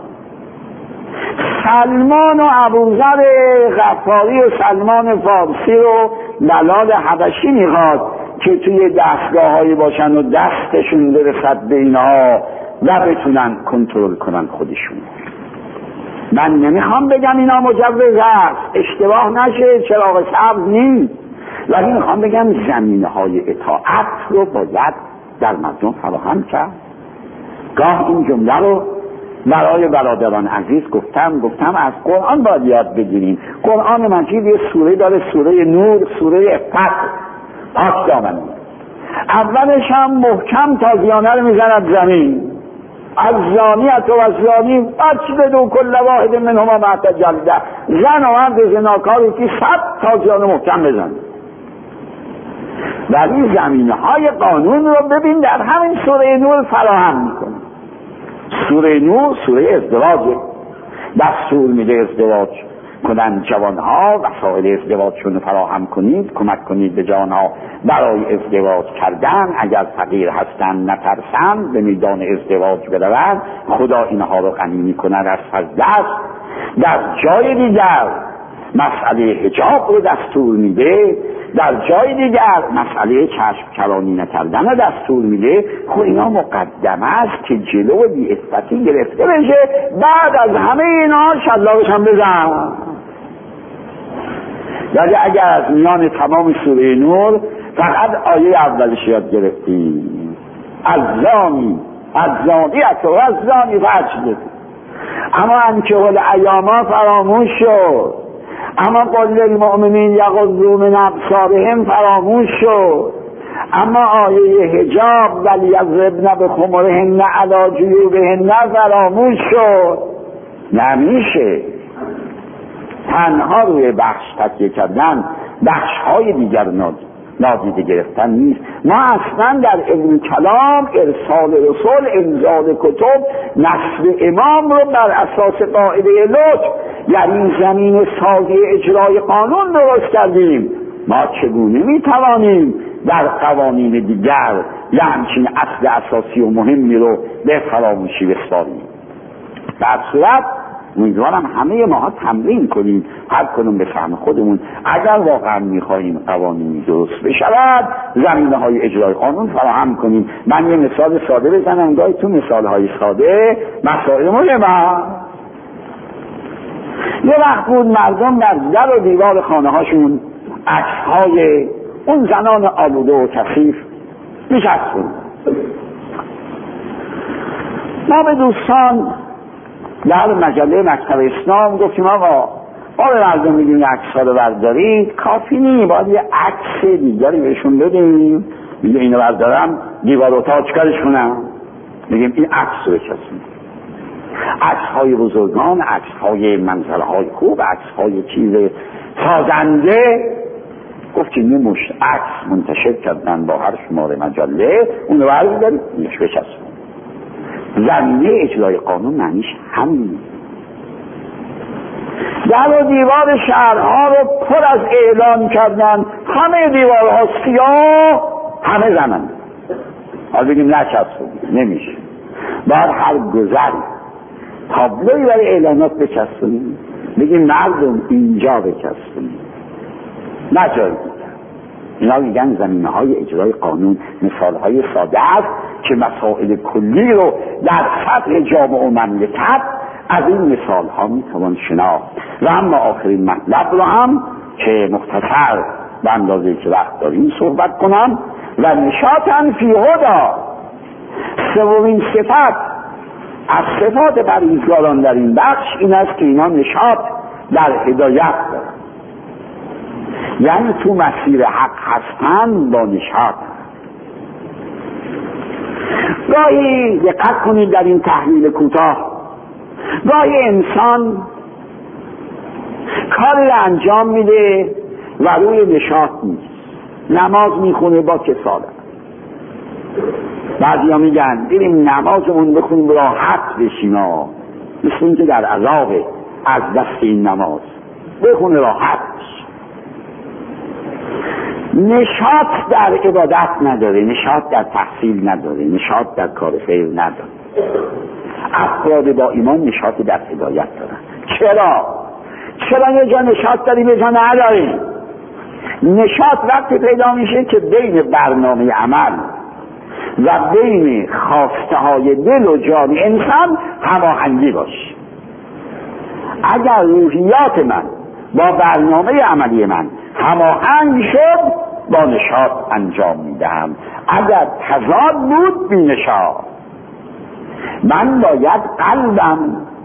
سلمان و ابوذر غفاری و سلمان فارسی رو دلال حبشی میخواد که توی دستگاه هایی باشن و دستشون برسد به اینها و بتونن کنترل کنن خودشون. من نمیخوام بگم اینا مجوز است، اشتباه نشه، چراغ سبز نیست، ولی میخوام بگم زمینه های اطاعت رو باید در مردم فراهم کرد. گاه این جمله رو برای برادران عزیز گفتم گفتم از قرآن باید یاد بگیریم. قرآن مجید یه سوره داره، سوره نور، سوره فتح، پاک دامنی. اولش هم محکم تازیانه رو میزند زمین، از زانیت و از زانی اجلدوا کل واحد منهما مئة جلده. زن و مرد زناکاری که صد تازیانه محکم بزن. ولی زمینه های قانون رو ببین در همین سوره نور فراهم میکنه. سوره نور سوره ازدواجه، دستور میده ازدواج کنن جوانها، وسایل ازدواجشون فراهم کنید، کمک کنید به جوانها برای ازدواج کردن، اگر فقیر هستن نترسن به میدان ازدواج بروند، خدا اینها رو غنی میکند از فضلش. در جای دیگر مسئله حجاب رو دستور میده، در جای دیگر مسئله چشم کرانی نکردن رو دستور میده. خب اینا مقدمه است که جلو بی‌عفتی گرفته بشه، بعد از همه اینا شلاقش هم بزن. یعنی اگر از میان تمام سوره نور فقط آیه اولش یاد گرفتیم، از زانی از زانیت و از زانی فجلد، اما انکه الایاما فراموش شد، اما قل للمؤمنین یغضوا من ابصارهم فراموش شد، اما آیه حجاب ولیضربن بخمرهن علی جیوبهن فراموش شد. نمیشه تنها روی بخش تکیه کردن، بخش های دیگر نادیده گرفتن نیست. ما اصلا در علم کلام ارسال رسول، انزال کتب، نصب امام رو بر اساس قاعده لطف، یعنی زمین سازی اجرای قانون درست کردیم. ما چگونه میتوانیم در قوانین دیگر یه همچین اصل اساسی و مهمی رو به فراموشی بسپاریم؟ در صورت امیدوارم همه ماها تمرین کنیم، هر کنون به فهم خودمون، اگر واقعا میخواهیم قوانینی درست بشود زمینه های اجرای قانون فراهم کنیم. من یه مثال ساده بزنم، گاهی تو مثال های ساده مسائل مهمه. یه وقت بود مردم در در و دیوار خانه هاشون عکس های اون زنان آلوده و کثیف نشستون. ما به دوستان در مجله مکتب اسلام گفتیم آقا ما به مردم میگیم عکس ها رو بردارید، کافی نی، باید یه عکس دیگری بهشون بدیم. میگه اینو بردارم دیوار اتاق چکارش کنم؟ میگیم این عکس رو بچسبیم. عکس های بزرگان، عکس های منظره های خوب، عکس های چیز سازنده. گفتیم یه مشت عکس منتشر کردن با هر شماره مجله، اونو بردارید اینش بچسبیم. زمینه اجرای قانون معنیش همین. در و دیوار شهرها رو پر از اعلان کردن، همه دیوارها سیاه، همه زنند. حالا بگیم نچسبونید، نمیشه. باید هر گذر تابلوی برای اعلانات بچسبونید، بگیم مردم اینجا بچسبونید، نه جای دیگر. اینا میگن زمینه های اجرای قانون. مثال های ساده است که مسائل کلی رو در سطح جامعه و مملکت از این مثال ها میتوان شناخت. و اما آخرین مطلب رو هم که مختصر به اندازه که وقت داریم صحبت کنم، و نشاطاً فی هدا، سومین صفت از صفات پرهیزگاران در این بخش این است که اینا نشاط در هدایت دارن، یعنی تو مسیر حق هستن با نشاط. گاهی دقت کنید در این تحلیل کوتاه، گاهی انسان کاری را انجام میده و روی نشاط نیست، نماز میخونه با کسالت. بعضی ها میگن بریم نمازمون بخونیم راحت بشیم، ها مثل این که در عذاب از دست این نماز بخونه راحت بشیم. نشاط در عبادت نداره، نشاط در تحصیل نداره، نشاط در کار خیر نداره. افراد با ایمان نشاط در هدایت دارن. چرا؟ چرا یه جا نشاط داریم یه جا نداریم؟ نشاط وقتی پیدا میشه که بین برنامه عمل و بین خواسته های دل و جان انسان هماهنگی باشه. اگر روحیات من با برنامه عملی من هماهنگ شد با نشاط انجام میدهم. اگر تضاد بود بی نشاط. من باید قلبم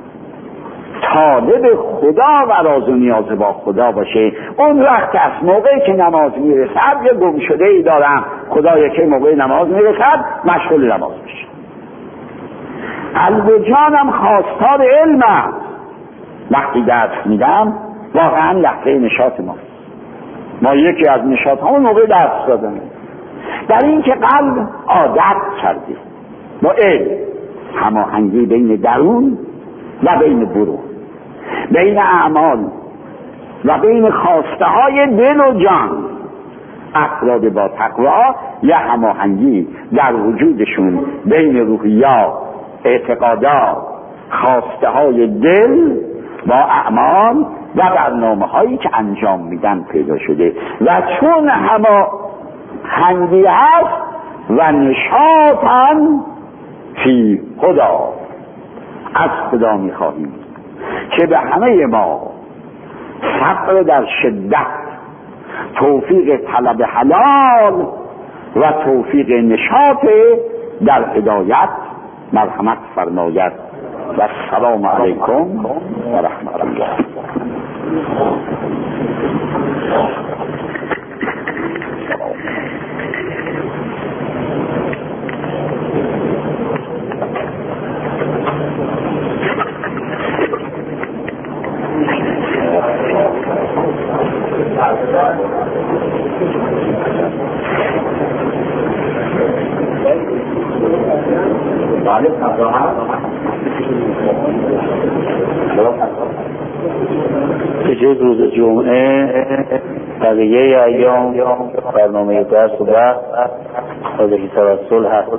طالب خدا و راز و نیاز با خدا باشه. اون وقت از موقعی که نماز میرسد یه گم شده ای دارم، خدایا که موقع نماز میرسد مشغول نماز بشه. قلب و جانم خواستار علم است. وقتی درس میدم واقعا لحظه نشاط ماست. ما یکی از نشاط همون موقع درس دادن، در این که قلب عادت کرده با علم، هماهنگی بین درون و بین برون، بین اعمال و بین خواسته های دل و جان. افراد با تقوا یه هماهنگی در وجودشون بین روحیات، اعتقادات، خواسته های دل با اعمال و برنامه هایی که انجام میدن پیدا شده و چون همه هنگی هست و نشاطن فی خدا، از خدا میخواهیم که به همه ما صبر در شدت، توفیق طلب حلال و توفیق نشاط در هدایت مرحمت فرماید. و السلام علیکم و رحمت الله. به جز روز جمعه بقیه ایام برنامه درس و بحث حاضری توسل هست.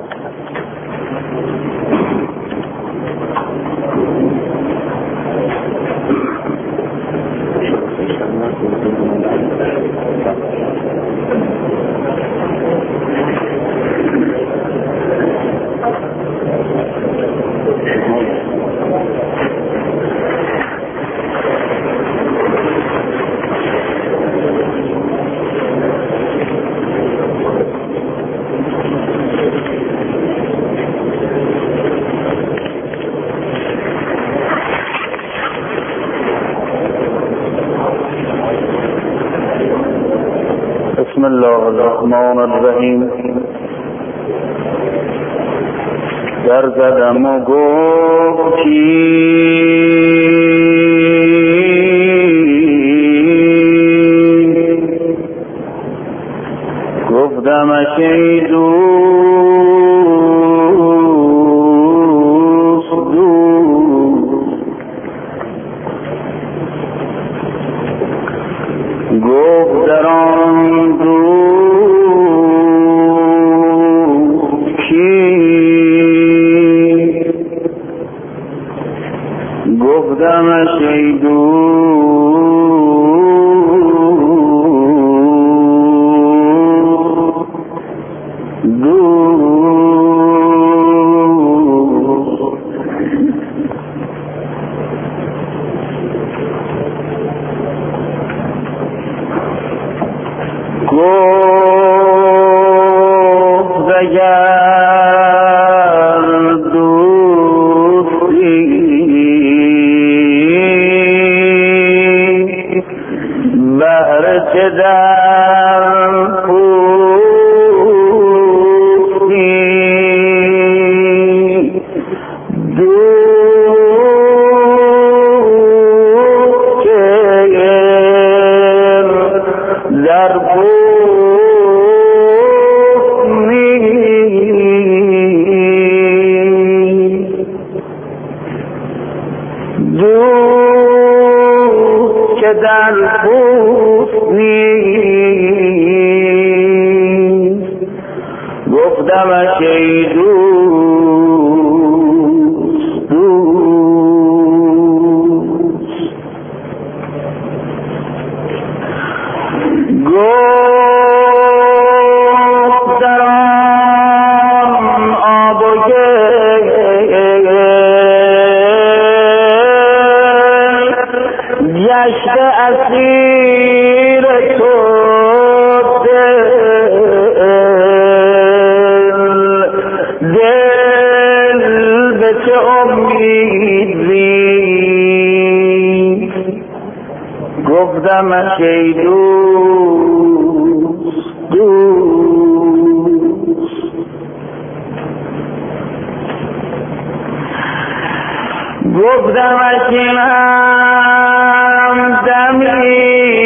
بسم الله الرحمن الرحیم. در زدم و گفتی گفتم ای دوست دوست، گفت در آن دوست کی، گفتم ای دوست دوست. گفت اگر دوستی بهر چه در پوستی، دوست که در دوست که در پوست نیست، گفتم ای دوست دوست. گفت در آن آب و گل گشته اسیر تو دل، دل به چه امید ریخت، گفتم ای دوست دوست. گفتم اکنم دمی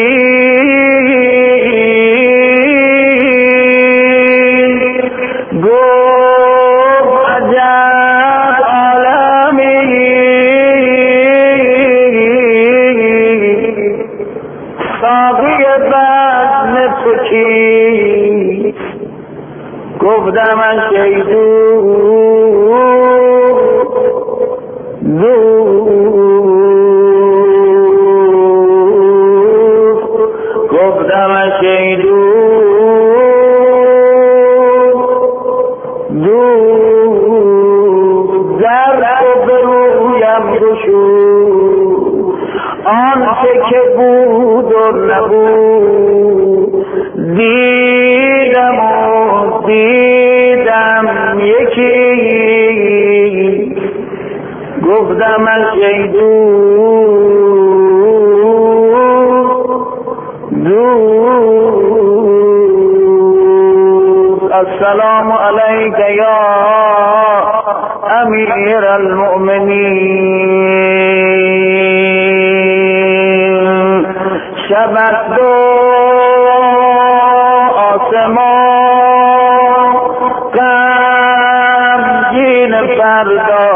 گفت عجب عالمی، ساقی بزم تو کیست، گفتم ای دوست دوست. و به رویم گشود آنچه که بود و نبود دیدم و دیدم یکی گفتم از شیدون السلام علیک یا امیر المؤمنین. شب دو آسمان غمگین فردا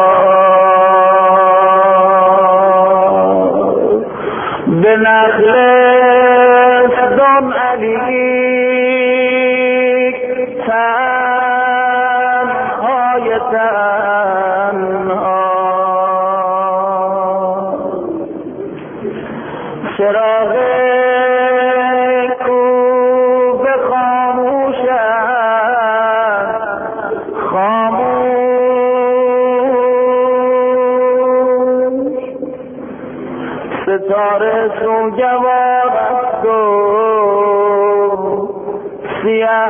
به نخل صدام علی تنهای تنها چراغ کوفه خاموش خاموش ستاره سوگوار است و سیاه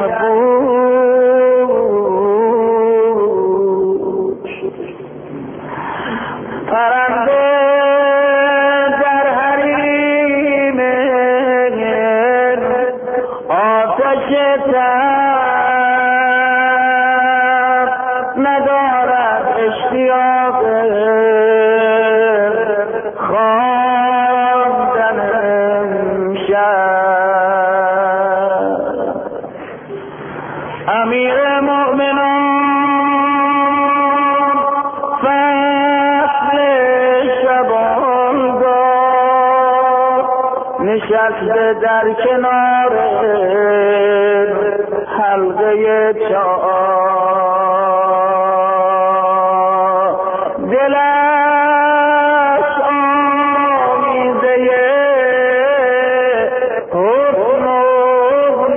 بود پرنده در حریم آتش تب ندارد اشتیاق خواندن شب. امیر مؤمنان فصل شبانگاه نشسته در کنار حلقه چاه دلش آمیزه حسن و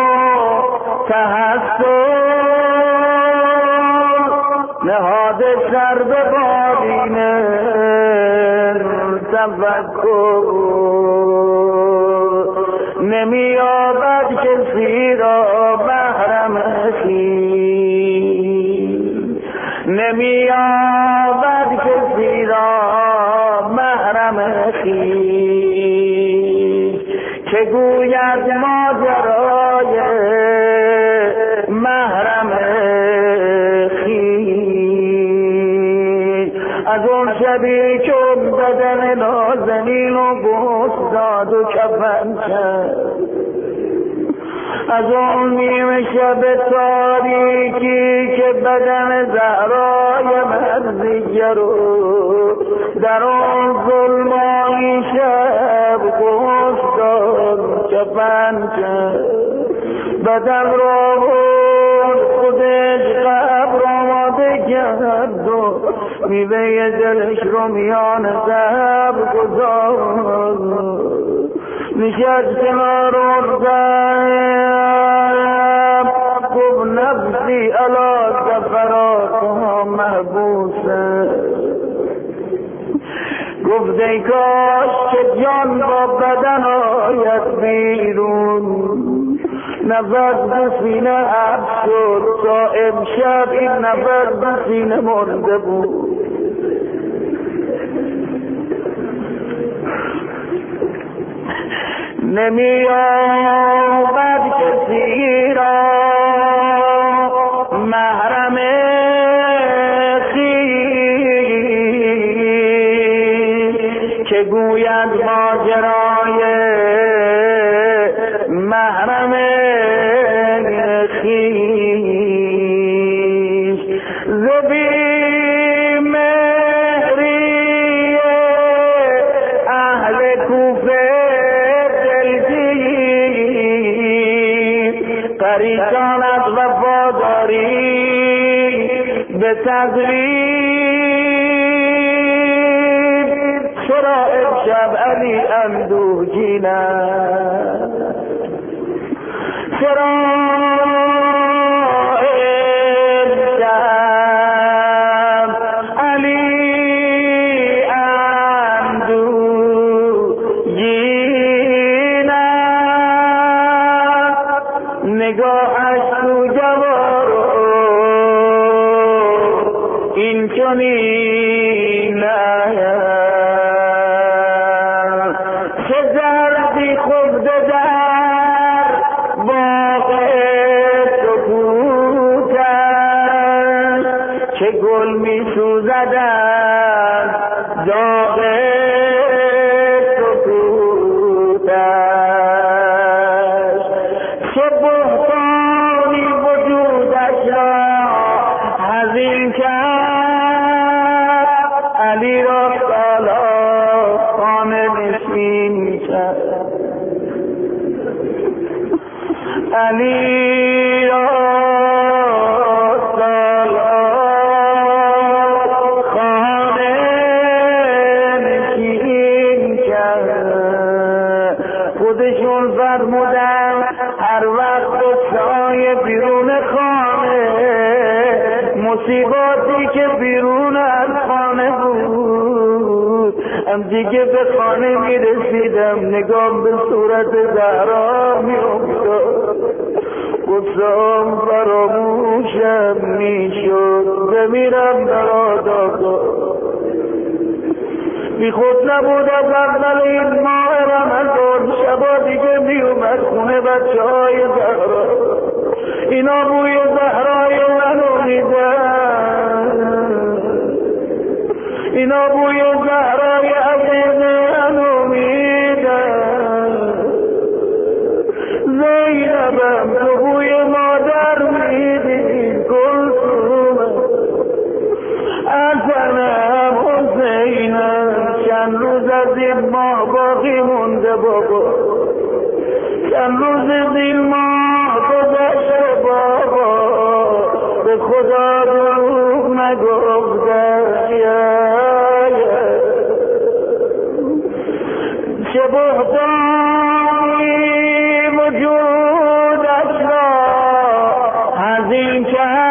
تحسن نهاده سر به بالین تفکر نمیابد کسی را محرم خویش نمیابد کسی را محرم خویش که گوید ماجرای محرم خویش. از اون شبی که بدن نازنین و بوس داد و کفن کرد از اون نیمه شب تاریکی که بدن زهرای مرزیه رو در اون ظلمانی شب بوس داد و کفن کرد بدن را بود خودش قبر آماده کرد و میوه دلش رو میان صبر گذاشت نشست کنار اردم گفت نفسی علا سفراتها محبوسه گفت ای کاش که جان با بدن آید بیرون نفس به سینه حبس شد تا امشب این نفس به سینه مرده بود. نمی آمد کسی را محرم خویش که گوید ماجرای محرم خویش. ز بیمهری اهل کوفه پریشان از وفاداری به تقریب چرا امشب علی اندوهگین است چرا امشب علی کنی نه چه زردی خفته در باغ سکوت است چه گل می سوزد از داغ سکوت است چه بهتانی وجودش را حزین کرد علی را سالا خانه نشین کرد علی را سالا خانه نشین کرد خودشون فرمودن هر وقت سایه بیرون خانه مصیباتی که بیرون از خانه بود هم دیگه به خانه می رسیدم نگام به صورت زهرا می افتاد قصام فراموشم می شد بمیرم در آداغا بی خود نبود از اول این ماه رمضان شبا دیگه می اومد خونه بچه های زهرا اینا بوی زهرای منو میدن اینا بوی زهرای عزیز منو میدن زینبم تو بوی مادر میدی کلثوم حسنم حسینم چند روز از این ماه باقی مونده بابا چند روز از این ماه گذشته بابا به خدا دروغ نگفتم چه بهتانی وجودش را حزین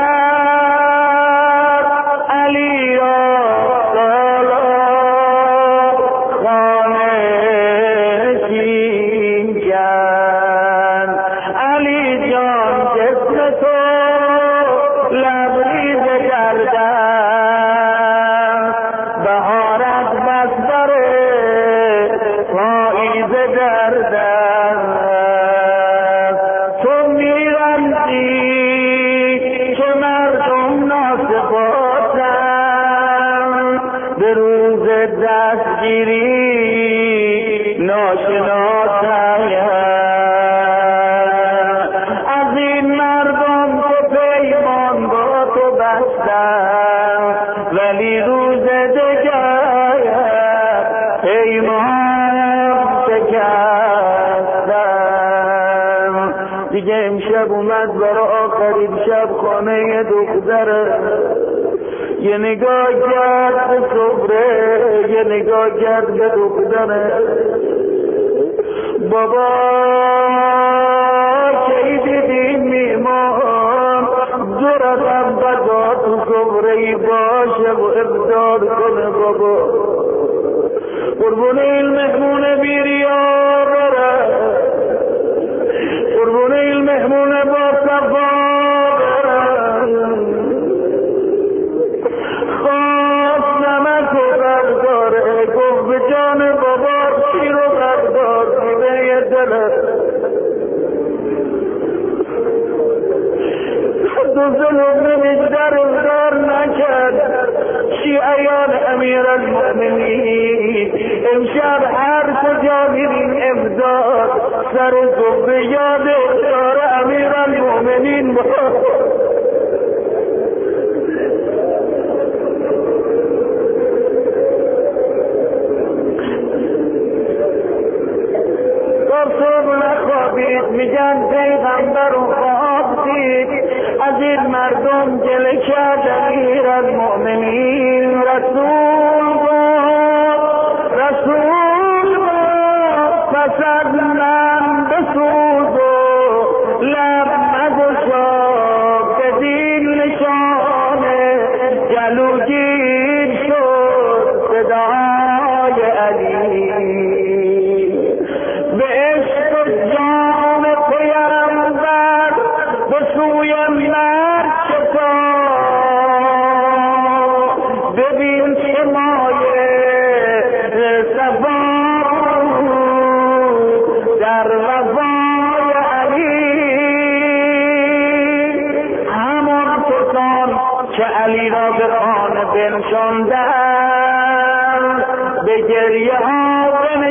کرد علی را سالا خانه نشین کرد علی جان جسم تو لبریز کردن بهارت بس بره پاییز دردن تو میرمزی که مردم ناسپاسن به روز دستگیری ناشناسن از این مردم که پیمان با تو بستن ولی روز دگر پیمان شکستن دیگه امشب اومد برای آخرین شب خانه دختره یه نگاه کرد به صبره یه نگاه کرد به دختره بابا کی دیدی میمان دو رقم بدا تو صبره باشه و ابداد کنه بابا قربون این مهمون بیریا بره قربون این مهمون با صفا بره خواست نمک و برداره گفت به جان بابا شیر و بردار دیده یه دلت دو ظلم بیشتر اصدار نکرد شیعیان امیر المؤمنین امشب هر کجا میرین امداد سر صبح یاد اختار امیر المؤمنین با صبح نخوابید میگن پیغمبر و خواب دید از این مردم جله کرد امیر المؤمنین رسول با رسول با پس از من بسوز و لب مگشا ببین چه مایه صفا در وفای علی، همان کسان که علی را به خانه بنشاندند به گریه ها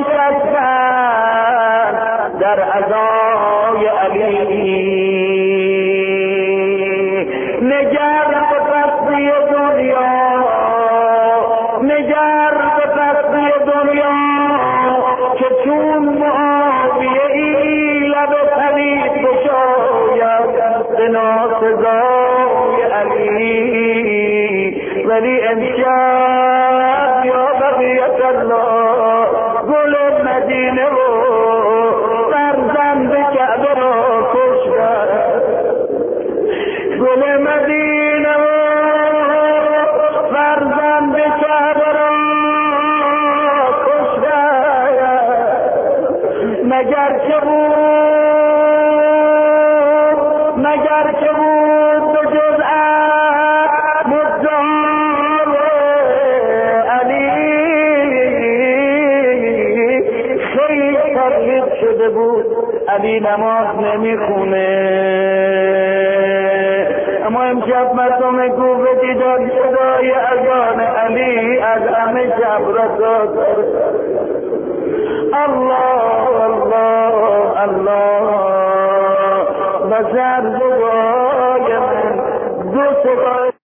بنشستند در عزای علی. نگر به پستی دنیا، نگر به پستی دنیا که چون معاویه ای لب پرید بشاید به ناسزای علی. ولی امشب یا بقیت الله گل مدینه و فرزند کعبه را کشتن، گل مدینه و فرزند کعبه را کشتن. مگر که بود مگر که بود به جز مدعای علی خیلی تبلیغ شده بود علی نماز نمیخونه، اما امشب مردم کوفه دیدن صدای اذان علی از همه شب رساد. الله الله الله و زرزوای من دو صدا